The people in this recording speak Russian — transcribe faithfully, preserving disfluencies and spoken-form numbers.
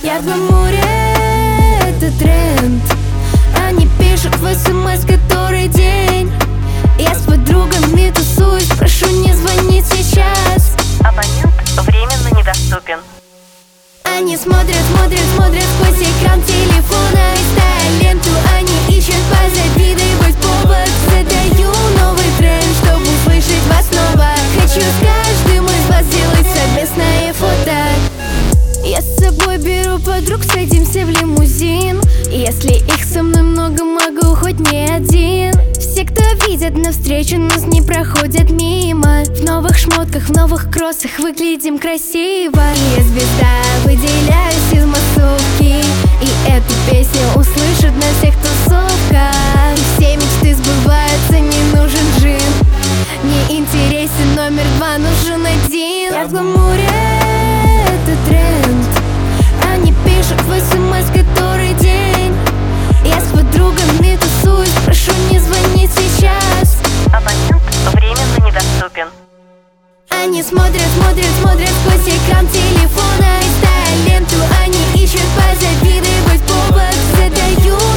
Я в гламуре, это тренд. Они пишут в смс который день. Я с подругами тусуюсь, прошу не звонить сейчас. Абонент временно недоступен. Они смотрят, смотрят, смотрят сквозь экран телефона. Листая ленту, они ищут позавидовать повод. Задаю новый тренд, чтобы услышать вас снова. Хочу с каждым из вас сделать совместное фото. Я с собой беру подруг, садимся в лимузин. Если их со мной много, могу хоть не один. Все, кто видят навстречу, нас не проходят мимо. В новых шмотках, в новых кроссах выглядим красиво. Я звезда, выделяюсь из массовки, и эту песню услышат на всех тусовках. Все мечты сбываются, не нужен джин. Не интересен номер два, нужен один. Я в гламуре, это тренд. Они пишут в смс который день. Я с подругами тусуюсь, прошу не звонить сейчас. Абонент временно недоступен. Они смотрят, смотрят, смотрят сквозь экран телефона. Листая ленту, они ищут позавидовать повод. Задаю